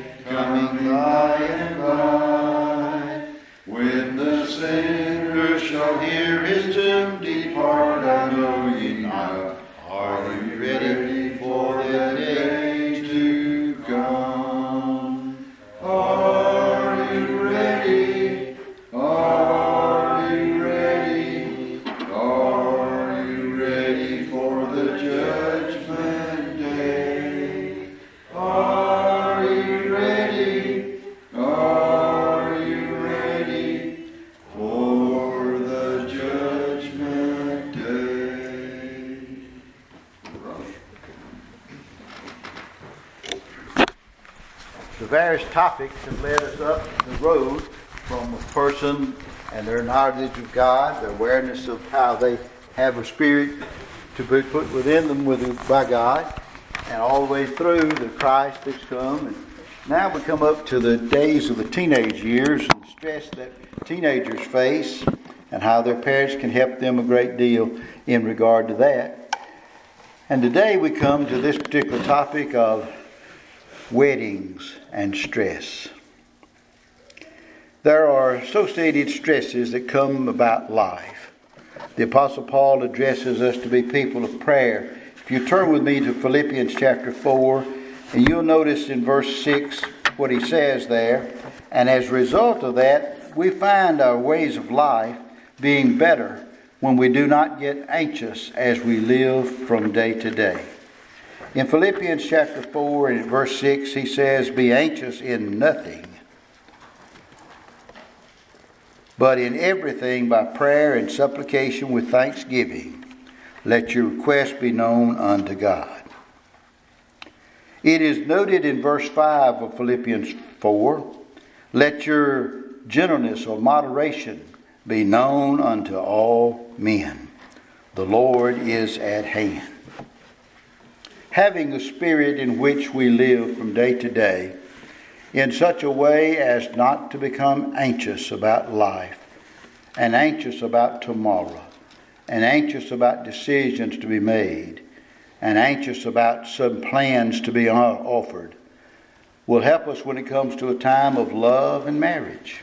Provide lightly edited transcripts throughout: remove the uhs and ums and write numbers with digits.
coming by and by, when the sinner shall hear his doom depart, I know ye not. Are you ready for the day to come? Are you ready? Are you ready? Are you ready for the judgment day? Are you ready? Are you ready for the judgment day? The various topics have led us up the road from a person and their knowledge of God, their awareness of how they have a spirit to be put within them by God, and all the way through the Christ that's come. And now we come up to the days of the teenage years and the stress that teenagers face and how their parents can help them a great deal in regard to that. And today we come to this particular topic of weddings and stress. There are associated stresses that come about life. The Apostle Paul addresses us to be people of prayer. If you turn with me to Philippians chapter 4, and you'll notice in verse 6 what he says there. And as a result of that, we find our ways of life being better when we do not get anxious as we live from day to day. In Philippians chapter 4 and verse 6, he says, "Be anxious in nothing, but in everything by prayer and supplication with thanksgiving, let your requests be known unto God." It is noted in verse 5 of Philippians 4, "Let your gentleness or moderation be known unto all men. The Lord is at hand." Having a spirit in which we live from day to day in such a way as not to become anxious about life and anxious about tomorrow and anxious about decisions to be made and anxious about some plans to be offered will help us when it comes to a time of love and marriage.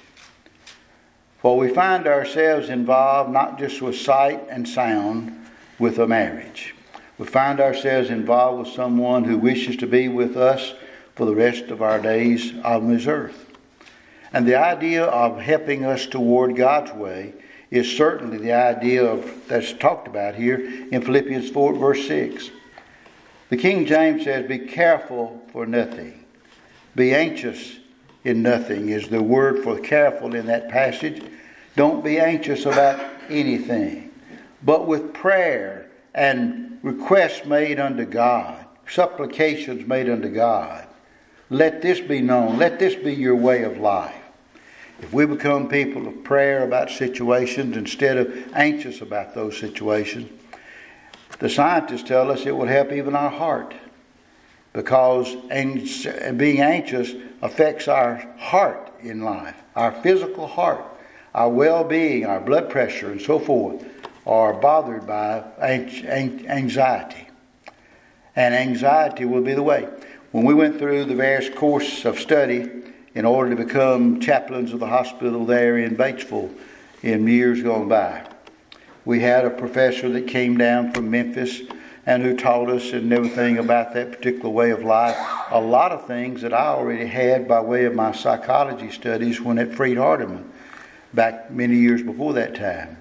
For we find ourselves involved not just with sight and sound with a marriage. We find ourselves involved with someone who wishes to be with us for the rest of our days on this earth. And the idea of helping us toward God's way is certainly the idea that's talked about here in Philippians 4 verse 6. The King James says, "Be careful for nothing." Be anxious in nothing is the word for careful in that passage. Don't be anxious about anything, but with prayer and requests made unto God, supplications made unto God, let this be known. Let this be your way of life. If we become people of prayer about situations instead of anxious about those situations, the scientists tell us it will help even our heart, because being anxious affects our heart in life, our physical heart, our well-being, our blood pressure, and so forth are bothered by anxiety. And anxiety will be the way. When we went through the various course of study in order to become chaplains of the hospital there in Batesville in years gone by, we had a professor that came down from Memphis and who taught us and everything about that particular way of life. A lot of things that I already had by way of my psychology studies when at Freed Hardeman back many years before that time.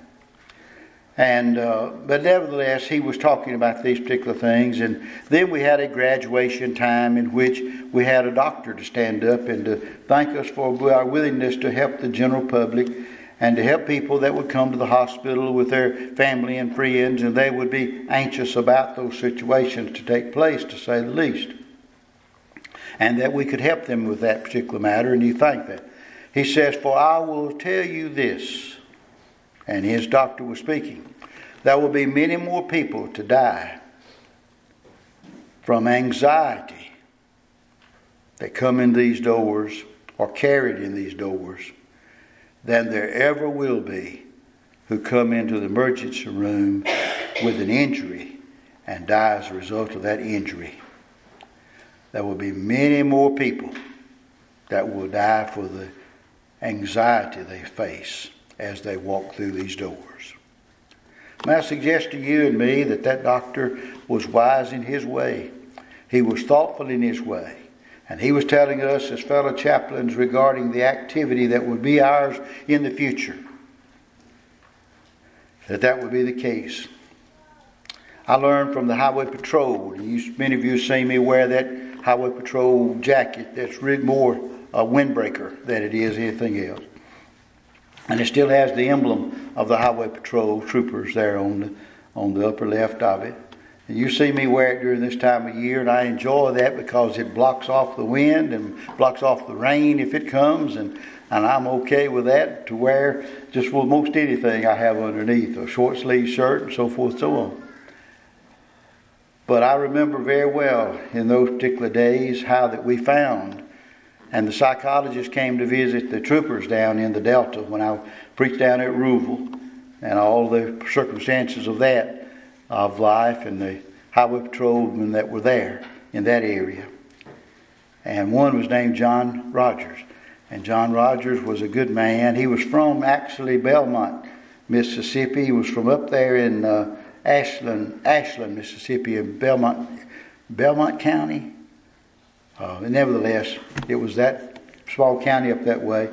But nevertheless, he was talking about these particular things. And then we had a graduation time in which we had a doctor to stand up and to thank us for our willingness to help the general public and to help people that would come to the hospital with their family and friends, and they would be anxious about those situations to take place, to say the least. And that we could help them with that particular matter, and he thanked that. He says, "For I will tell you this," and his doctor was speaking, "there will be many more people to die from anxiety that come in these doors or carried in these doors than there ever will be who come into the emergency room with an injury and die as a result of that injury. There will be many more people that will die for the anxiety they face as they walk through these doors. May I suggest to you and me that doctor was wise in his way. He was thoughtful in his way. And he was telling us as fellow chaplains regarding the activity that would be ours in the future, that would be the case. I learned from the Highway Patrol. Many of you have seen me wear that Highway Patrol jacket that's really more a windbreaker than it is anything else. And it still has the emblem of the Highway Patrol troopers there on the upper left of it. And you see me wear it during this time of year, and I enjoy that because it blocks off the wind and blocks off the rain if it comes, and I'm okay with that to wear just with most anything I have underneath, a short sleeve shirt and so forth and so on. But I remember very well in those particular days how that we found, and the psychologist came to visit the troopers down in the Delta when I preached down at Rouville, and all the circumstances of that, of life, and the highway patrolmen that were there in that area. And one was named John Rogers. And John Rogers was a good man. He was from actually Belmont, Mississippi. He was from up there in Ashland, Mississippi, in Belmont County. Nevertheless, it was that small county up that way.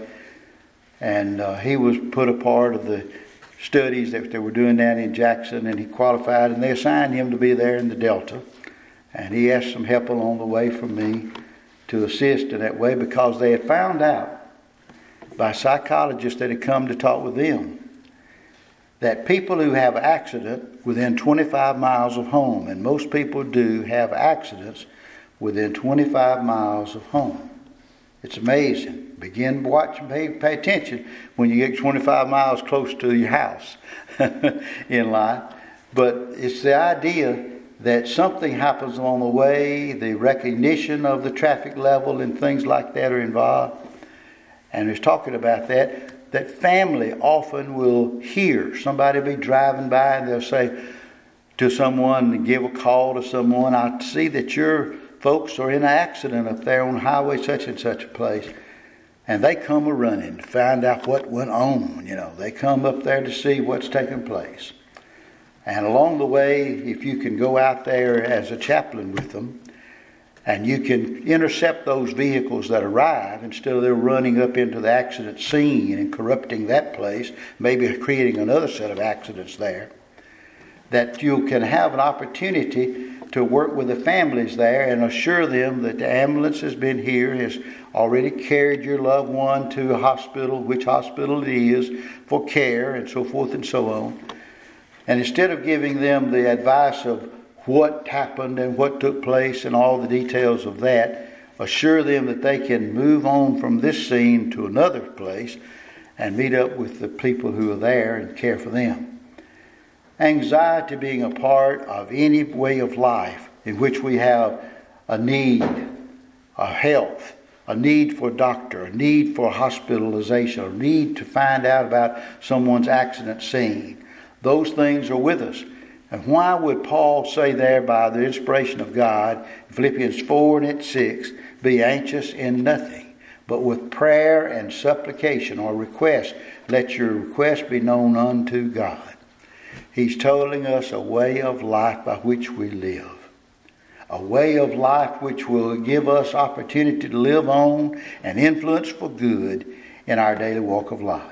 And he was put a part of the studies that they were doing down in Jackson, and he qualified, and they assigned him to be there in the Delta. And he asked some help along the way from me to assist in that way, because they had found out by psychologists that had come to talk with them that people who have an accident within 25 miles of home, and most people do have accidents within 25 miles of home. It's amazing. Begin to watch and pay attention when you get 25 miles close to your house in life. But it's the idea that something happens along the way, the recognition of the traffic level and things like that are involved. And it's talking about that family often will hear somebody be driving by, and they'll say to someone, give a call to someone, I see that your folks are in an accident up there on highway such and such a place. And they come a-running to find out what went on. They come up there to see what's taking place. And along the way, if you can go out there as a chaplain with them, and you can intercept those vehicles that arrive instead of them running up into the accident scene and corrupting that place, maybe creating another set of accidents there, that you can have an opportunity to work with the families there and assure them that the ambulance has been here, has already carried your loved one to a hospital, which hospital it is, for care, and so forth and so on. And instead of giving them the advice of what happened and what took place and all the details of that, assure them that they can move on from this scene to another place and meet up with the people who are there and care for them. Anxiety being a part of any way of life in which we have a need, a health, a need for a doctor, a need for hospitalization, a need to find out about someone's accident scene. Those things are with us. And why would Paul say there by the inspiration of God, Philippians 4 and 6, be anxious in nothing, but with prayer and supplication or request, let your request be known unto God. He's telling us a way of life by which we live. A way of life which will give us opportunity to live on and influence for good in our daily walk of life.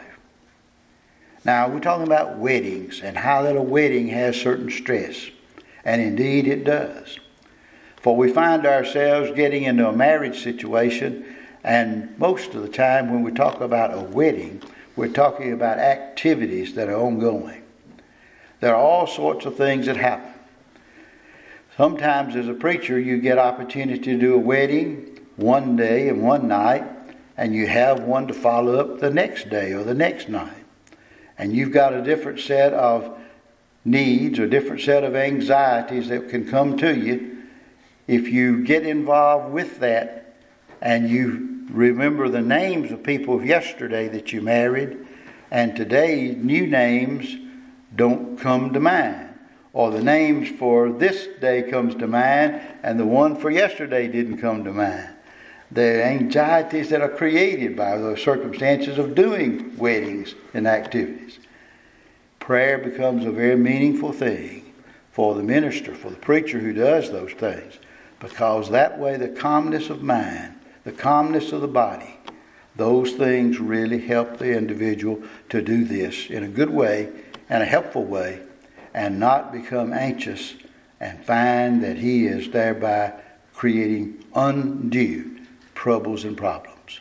Now, we're talking about weddings and how that a wedding has certain stress. And indeed it does. For we find ourselves getting into a marriage situation, and most of the time when we talk about a wedding, we're talking about activities that are ongoing. There are all sorts of things that happen. Sometimes as a preacher, you get opportunity to do a wedding one day and one night, and you have one to follow up the next day or the next night. And you've got a different set of needs or different set of anxieties that can come to you. If you get involved with that and you remember the names of people of yesterday that you married, and today new names don't come to mind, or the names for this day comes to mind and the one for yesterday didn't come to mind, the anxieties that are created by those circumstances of doing weddings and activities. Prayer becomes a very meaningful thing for the minister, for the preacher who does those things, because that way the calmness of mind, the calmness of the body, those things really help the individual to do this in a good way and a helpful way, and not become anxious and find that he is thereby creating undue troubles and problems.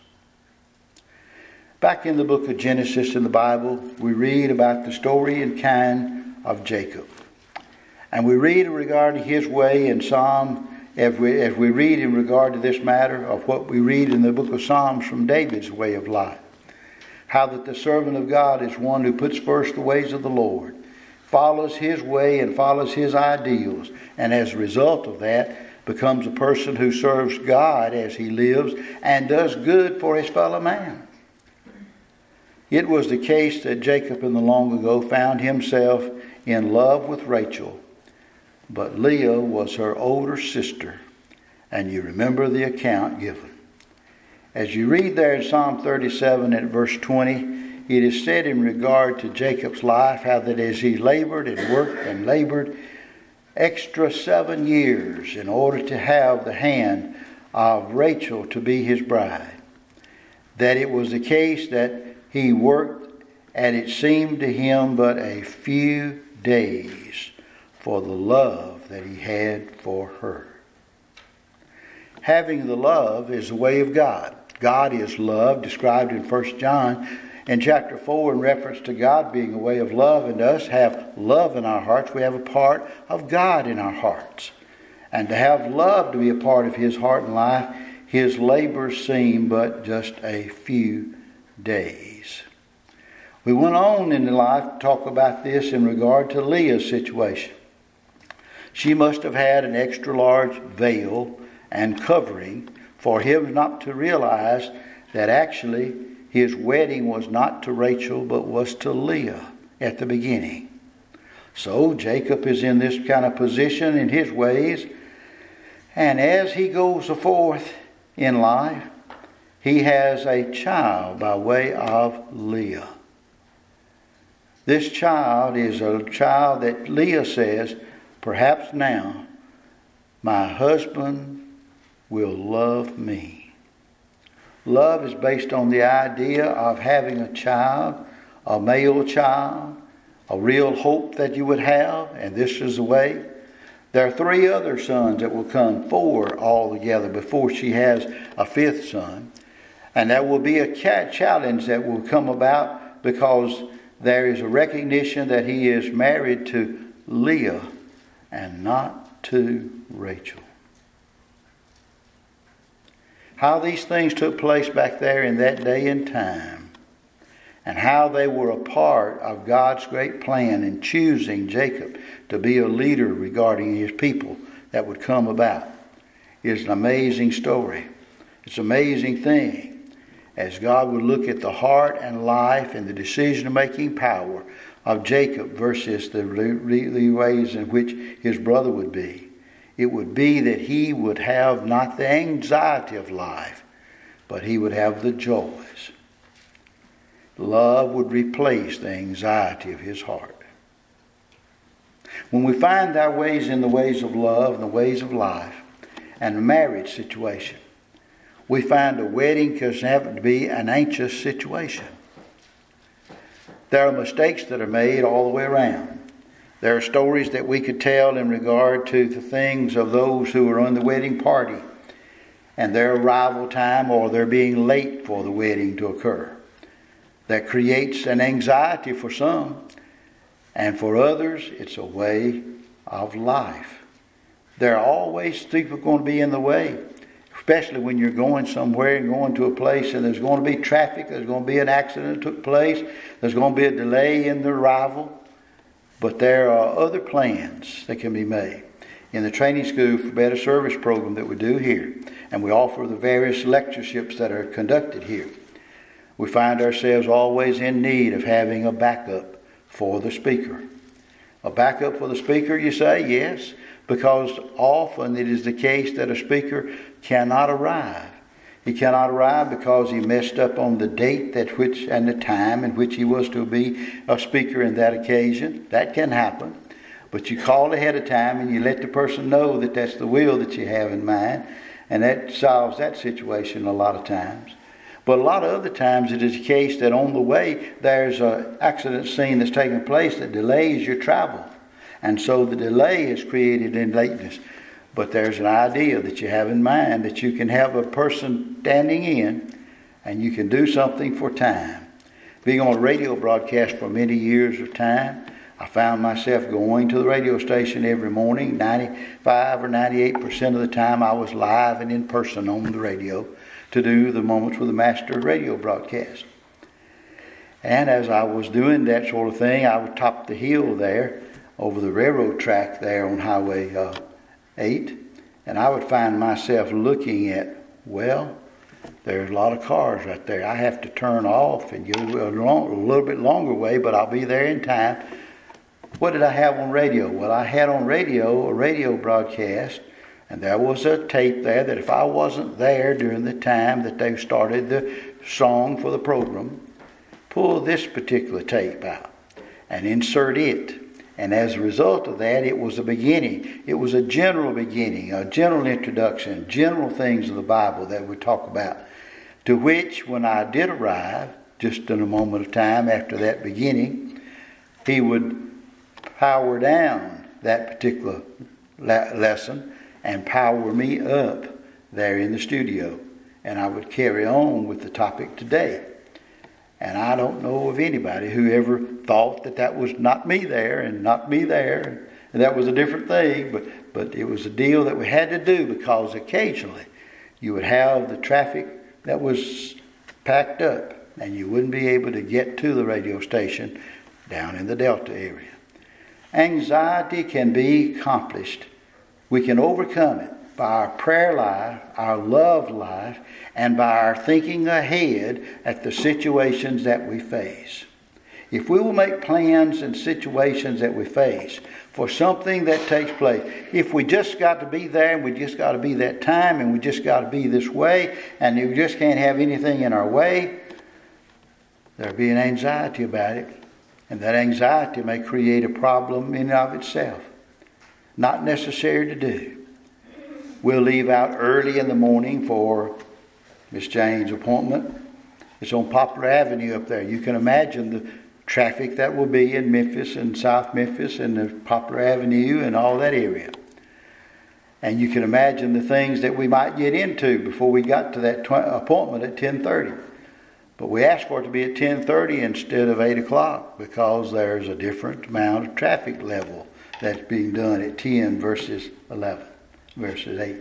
Back in the book of Genesis in the Bible, we read about the story and kind of Jacob. And we read regarding his way in Psalm, as we read in regard to this matter of what we read in the book of Psalms from David's way of life. How that the servant of God is one who puts first the ways of the Lord, follows his way and follows his ideals, and as a result of that becomes a person who serves God as he lives and does good for his fellow man. It was the case that Jacob in the long ago found himself in love with Rachel, but Leah was her older sister, and you remember the account given. As you read there in Psalm 37 at verse 20, it is said in regard to Jacob's life how that as he labored and worked and labored extra 7 years in order to have the hand of Rachel to be his bride, that it was the case that he worked and it seemed to him but a few days for the love that he had for her. Having the love is the way of God. God is love, described in 1 John in chapter 4 in reference to God being a way of love, and us have love in our hearts. We have a part of God in our hearts. And to have love to be a part of his heart and life, his labors seem but just a few days. We went on in the life to talk about this in regard to Leah's situation. She must have had an extra large veil and covering for him not to realize that actually his wedding was not to Rachel but was to Leah at the beginning. So Jacob is in this kind of position in his ways, and as he goes forth in life, he has a child by way of Leah. This child is a child that Leah says, perhaps now my husband will love me. Love is based on the idea of having a child, a male child, a real hope that you would have, and this is the way. There are 3 other sons that will come, 4 altogether, before she has a 5th son. And there will be a challenge that will come about because there is a recognition that he is married to Leah and not to Rachel. How these things took place back there in that day and time, and how they were a part of God's great plan in choosing Jacob to be a leader regarding his people that would come about, is an amazing story. It's an amazing thing as God would look at the heart and life and the decision-making power of Jacob versus the ways in which his brother would be. It would be that he would have not the anxiety of life, but he would have the joys. Love would replace the anxiety of his heart. When we find our ways in the ways of love and the ways of life and the marriage situation, we find a wedding can have to be an anxious situation. There are mistakes that are made all the way around. There are stories that we could tell in regard to the things of those who are on the wedding party and their arrival time or their being late for the wedding to occur. That creates an anxiety for some, and for others it's a way of life. There are always people going to be in the way, especially when you're going somewhere and going to a place and there's going to be traffic, there's going to be an accident that took place, there's going to be a delay in the arrival. But there are other plans that can be made. In the training school for better service program that we do here, and we offer the various lectureships that are conducted here, we find ourselves always in need of having a backup for the speaker. A backup for the speaker, you say? Yes, because often it is the case that a speaker cannot arrive. He cannot arrive because he messed up on the date and the time in which he was to be a speaker in that occasion. That can happen. But you call ahead of time and you let the person know that that's the will that you have in mind. And that solves that situation a lot of times. But a lot of other times it is the case that on the way there's an accident scene that's taking place that delays your travel. And so the delay is created in lateness. But there's an idea that you have in mind that you can have a person standing in and you can do something for time. Being on a radio broadcast for many years of time, I found myself going to the radio station every morning. 95 or 98% of the time I was live and in person on the radio to do the Moments with the Master radio broadcast. And as I was doing that sort of thing, I would top the hill there over the railroad track there on Highway 8, and I would find myself looking at, well, there's a lot of cars right there. I have to turn off and go a little bit longer way, but I'll be there in time. What did I have on radio? Well, I had on radio a radio broadcast, and there was a tape there that if I wasn't there during the time that they started the song for the program, pull this particular tape out and insert it. And as a result of that, it was a beginning. It was a general beginning, a general introduction, general things of the Bible that we talk about. To which, when I did arrive, just in a moment of time after that beginning, he would power down that particular lesson and power me up there in the studio. And I would carry on with the topic today. And I don't know of anybody who ever thought that that was not me there and not me there. And that was a different thing, but it was a deal that we had to do because occasionally you would have the traffic that was packed up and you wouldn't be able to get to the radio station down in the Delta area. Anxiety can be accomplished. We can overcome it by our prayer life, our love life, and by our thinking ahead at the situations that we face. If we will make plans and situations that we face for something that takes place, if we just got to be there and we just got to be that time and we just got to be this way and we just can't have anything in our way, there'll be an anxiety about it. And that anxiety may create a problem in and of itself. Not necessary to do. We'll leave out early in the morning for Miss Jane's appointment. It's on Poplar Avenue up there. You can imagine the traffic that will be in Memphis and South Memphis and the Poplar Avenue and all that area. And you can imagine the things that we might get into before we got to that appointment at 10:30. But we asked for it to be at 10:30 instead of 8 o'clock because there's a different amount of traffic level that's being done at 10 versus 11. Verses 8.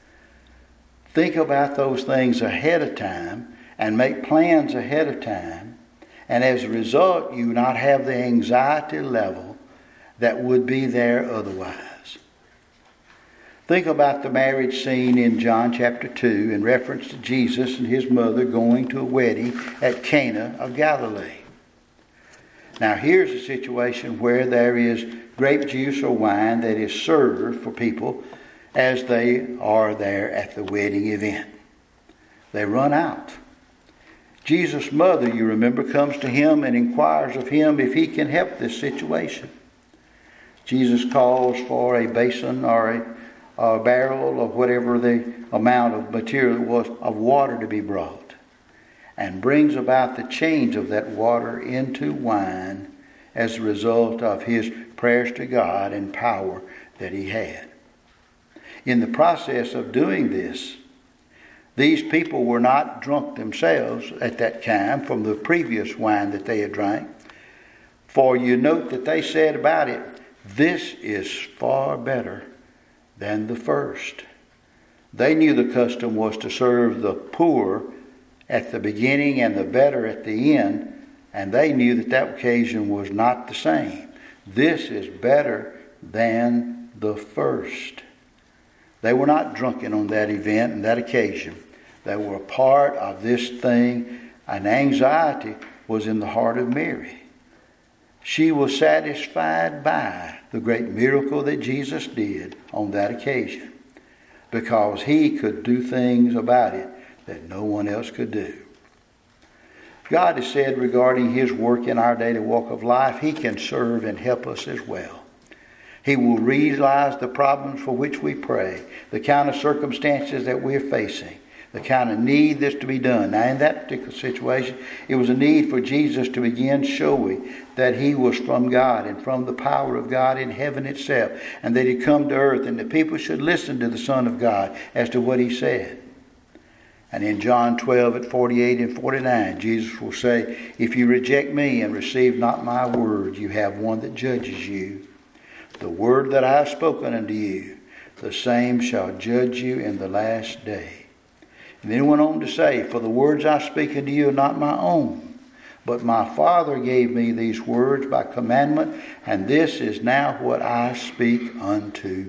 Think about those things ahead of time and make plans ahead of time. And as a result, you not have the anxiety level that would be there otherwise. Think about the marriage scene in John chapter 2 in reference to Jesus and his mother going to a wedding at Cana of Galilee. Now here's a situation where there is grape juice or wine that is served for people as they are there at the wedding event. They run out. Jesus' mother, you remember, comes to him and inquires of him if he can help this situation. Jesus calls for a basin or a barrel or whatever the amount of material was of water to be brought, and brings about the change of that water into wine as a result of his prayers to God and power that he had. In the process of doing this, these people were not drunk themselves at that time from the previous wine that they had drank. For you note that they said about it, this is far better than the first. They knew the custom was to serve the poor at the beginning and the better at the end, and they knew that that occasion was not the same. This is better than the first. They were not drunken on that event and that occasion. They were a part of this thing, and anxiety was in the heart of Mary. She was satisfied by the great miracle that Jesus did on that occasion because he could do things about it that no one else could do. God has said regarding His work in our daily walk of life, He can serve and help us as well. He will realize the problems for which we pray, the kind of circumstances that we're facing, the kind of need that's to be done. Now, in that particular situation, it was a need for Jesus to begin showing that He was from God and from the power of God in heaven itself, and that He'd come to earth, and the people should listen to the Son of God as to what He said. And in John 12 at 48 and 49, Jesus will say, "If you reject me and receive not my word, you have one that judges you. The word that I have spoken unto you, the same shall judge you in the last day." And then he went on to say, "For the words I speak unto you are not my own, but my Father gave me these words by commandment, and this is now what I speak unto you."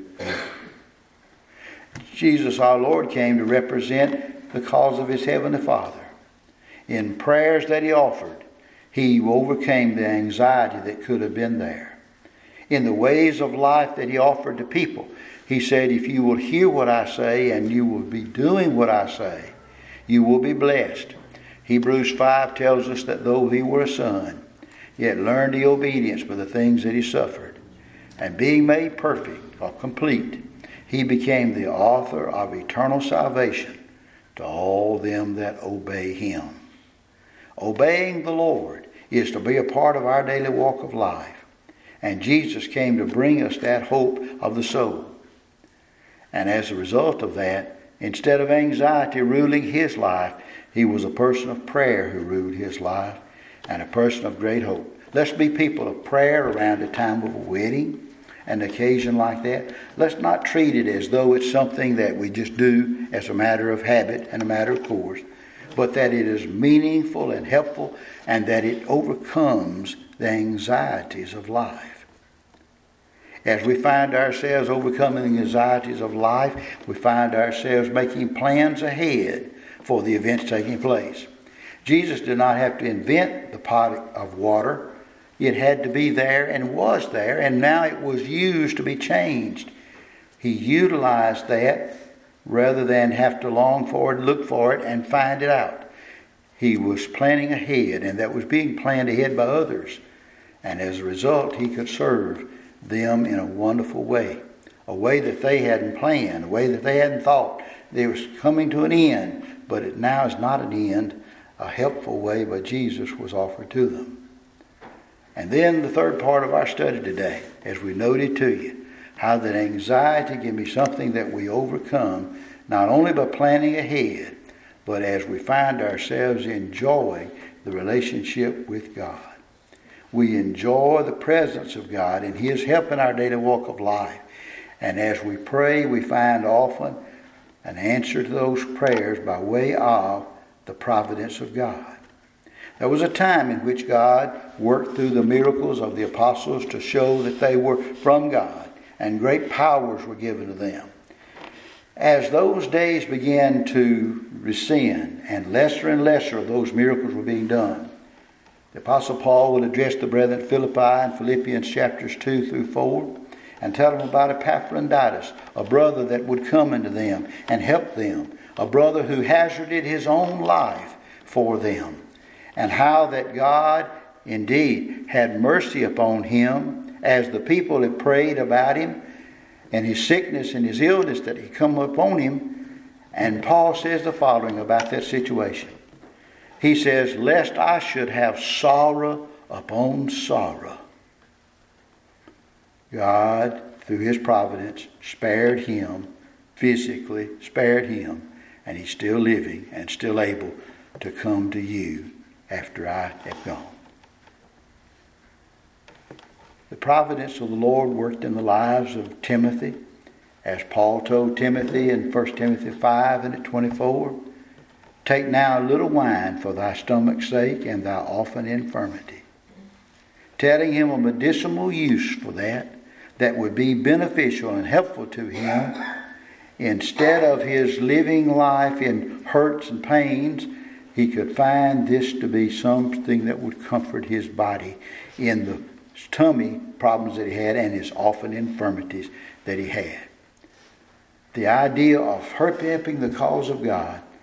Jesus our Lord came to represent the cause of His Heavenly Father. In prayers that He offered, He overcame the anxiety that could have been there. In the ways of life that He offered to people, He said, "If you will hear what I say and you will be doing what I say, you will be blessed." Hebrews 5 tells us that though He were a son, yet learned the obedience by the things that He suffered. And being made perfect or complete, He became the author of eternal salvation to all them that obey Him. Obeying the Lord is to be a part of our daily walk of life. And Jesus came to bring us that hope of the soul. And as a result of that, instead of anxiety ruling His life, He was a person of prayer who ruled His life, and a person of great hope. Let's be people of prayer around the time of a wedding, an occasion like that. Let's not treat it as though it's something that we just do as a matter of habit and a matter of course, but that it is meaningful and helpful, and that it overcomes the anxieties of life. As we find ourselves overcoming the anxieties of life, we find ourselves making plans ahead for the events taking place. Jesus did not have to invent the pot of water. It had to be there and was there, and now it was used to be changed. He utilized that rather than have to long for it, look for it, and find it out. He was planning ahead, and that was being planned ahead by others. And as a result, He could serve them in a wonderful way, a way that they hadn't planned, a way that they hadn't thought. They was coming to an end, but it now is not an end. A helpful way by Jesus was offered to them. And then the third part of our study today, as we noted to you, how that anxiety can be something that we overcome, not only by planning ahead, but as we find ourselves enjoying the relationship with God. We enjoy the presence of God and His help in our daily walk of life. And as we pray, we find often an answer to those prayers by way of the providence of God. There was a time in which God worked through the miracles of the apostles to show that they were from God, and great powers were given to them. As those days began to rescind, and lesser of those miracles were being done, the Apostle Paul will address the brethren at Philippi in Philippians chapters 2 through 4, and tell them about Epaphroditus, a brother that would come into them and help them, a brother who hazarded his own life for them, and how that God indeed had mercy upon him as the people had prayed about him and his sickness and his illness that had come upon him. And Paul says the following about that situation. He says, "Lest I should have sorrow upon sorrow." God, through His providence, spared him, physically spared him, and he's still living and still able to come to you after I have gone. The providence of the Lord worked in the lives of Timothy, as Paul told Timothy in 1 Timothy 5 and at 24, "Take now a little wine for thy stomach's sake and thy often infirmity," telling him a medicinal use for that would be beneficial and helpful to him. Instead of his living life in hurts and pains, he could find this to be something that would comfort his body in the tummy problems that he had and his often infirmities that he had. The idea of helping the cause of God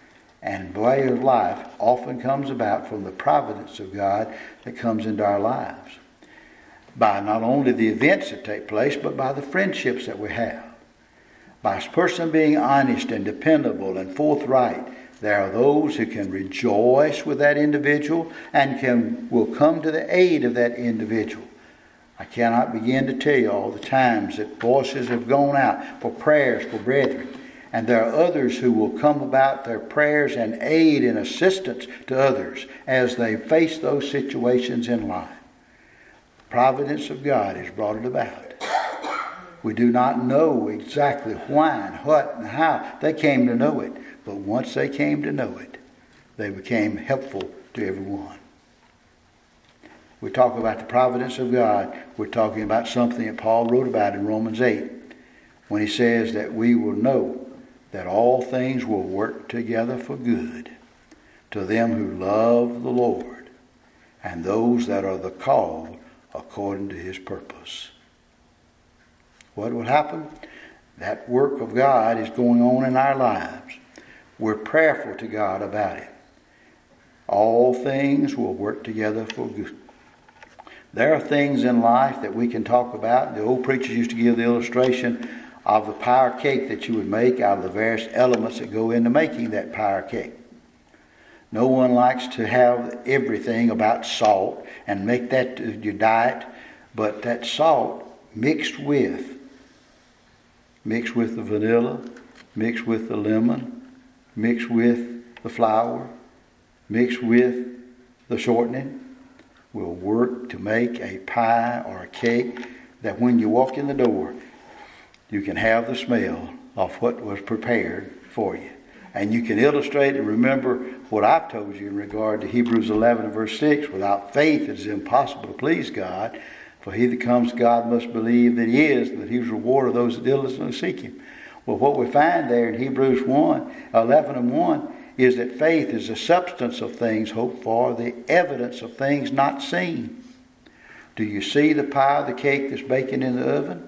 and way of life often comes about from the providence of God that comes into our lives. By not only the events that take place, but by the friendships that we have. By a person being honest and dependable and forthright, there are those who can rejoice with that individual and will come to the aid of that individual. I cannot begin to tell you all the times that voices have gone out for prayers for brethren. And there are others who will come about their prayers and aid and assistance to others as they face those situations in life. The providence of God has brought it about. We do not know exactly why and what and how they came to know it. But once they came to know it, they became helpful to everyone. We talk about the providence of God. We're talking about something that Paul wrote about in Romans 8 when he says that we will know that all things will work together for good to them who love the Lord and those that are the called according to his purpose. What will happen? That work of God is going on in our lives. We're prayerful to God about it. All things will work together for good. There are things in life that we can talk about. The old preachers used to give the illustration of the power cake that you would make out of the various elements that go into making that power cake. No one likes to have everything about salt and make that your diet, but that salt mixed with the vanilla, mixed with the lemon, mixed with the flour, mixed with the shortening, will work to make a pie or a cake that when you walk in the door, you can have the smell of what was prepared for you. And you can illustrate and remember what I've told you in regard to Hebrews 11 and verse 6. Without faith it is impossible to please God. For he that comes to God must believe that he is, and that he is a rewarder of those that diligently seek him. Well, what we find there in Hebrews 11 and 1 is that faith is the substance of things hoped for, the evidence of things not seen. Do you see the pie or the cake that's baking in the oven?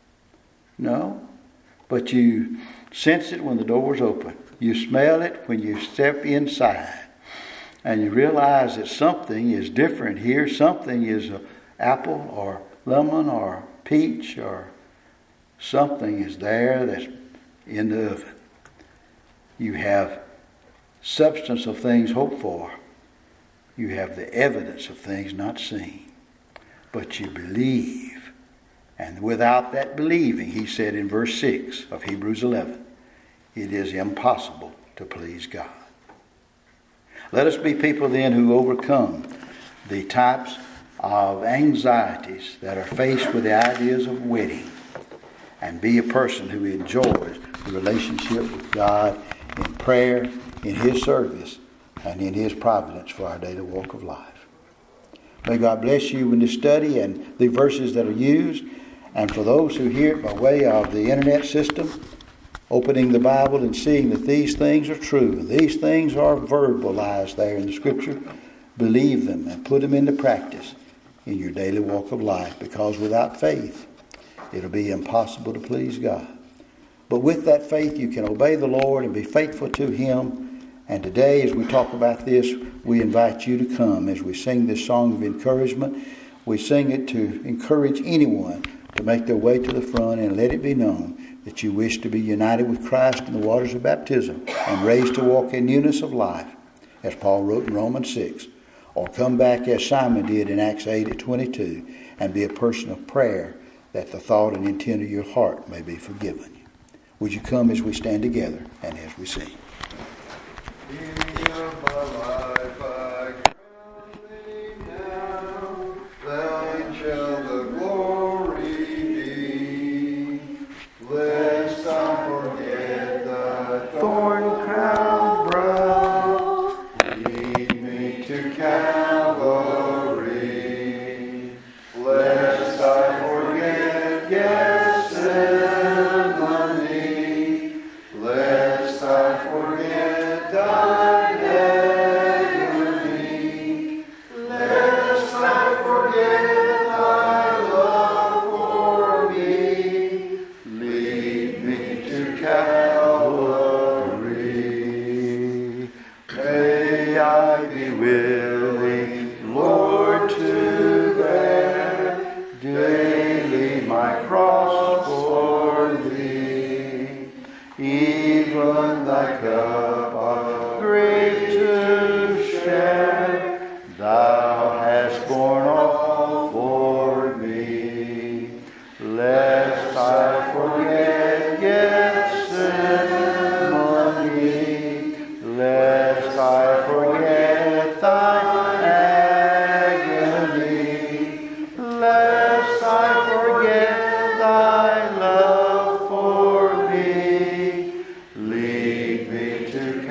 No. But you sense it when the door's open. You smell it when you step inside. And you realize that something is different here. Something is an apple or lemon or peach or something is there that's in the oven. You have substance of things hoped for. You have the evidence of things not seen. But you believe. And without that believing, he said in verse 6 of Hebrews 11, it is impossible to please God. Let us be people then who overcome the types of anxieties that are faced with the ideas of wedding, and be a person who enjoys the relationship with God in prayer, in his service, and in his providence for our daily walk of life. May God bless you in this study and the verses that are used. And for those who hear it by way of the internet system, opening the Bible and seeing that these things are true, these things are verbalized there in the Scripture, believe them and put them into practice in your daily walk of life, because without faith, it'll be impossible to please God. But with that faith, you can obey the Lord and be faithful to him. And today, as we talk about this, we invite you to come as we sing this song of encouragement. We sing it to encourage anyone to make their way to the front and let it be known that you wish to be united with Christ in the waters of baptism and raised to walk in newness of life, as Paul wrote in Romans 6. Or come back as Simon did in Acts 8:22 and be a person of prayer, that the thought and intent of your heart may be forgiven you. Would you come as we stand together and as we sing? willing, Lord, to bear daily my cross for Thee, even Thy cup of grief to share. Thou hast borne all for me, lest I forget Gethsemane, lest I forget Thine agony, lest I forget Thy love for me. Lead me to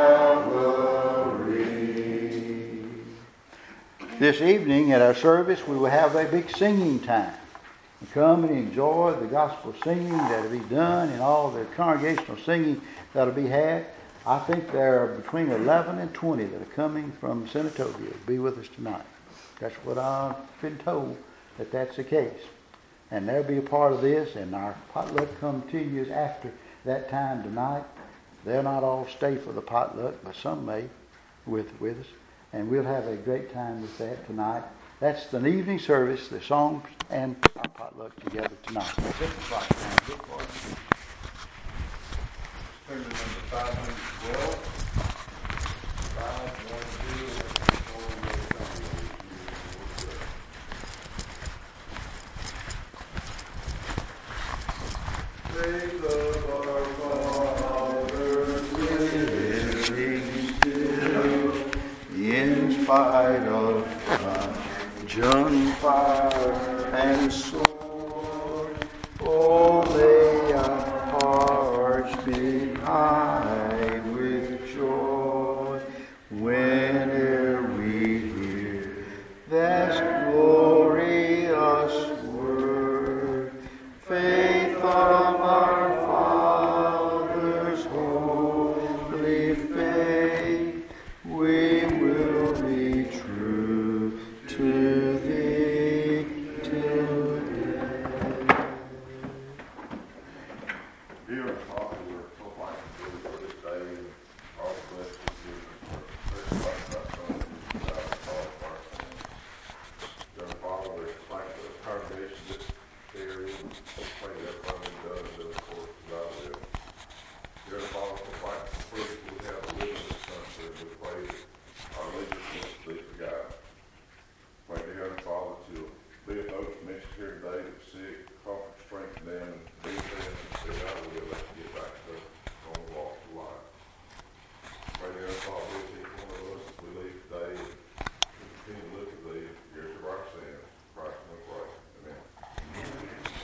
Calvary. This evening at our service we will have a big singing time. Come and enjoy the gospel singing that will be done and all the congregational singing that will be had. I think there are between 11 and 20 that are coming from Senatobia to be with us tonight. That's what I've been told, that that's the case. And they'll be a part of this, and our potluck continues after that time tonight. They'll not all stay for the potluck, but some may with us. And we'll have a great time with that tonight. That's the evening service, the songs, and our potluck together tonight. That's it. Good for us. Turn to number 512. 512. Praise the Lord, Father, In spite of dungeon fire and sword, oh, lay our hearts behind.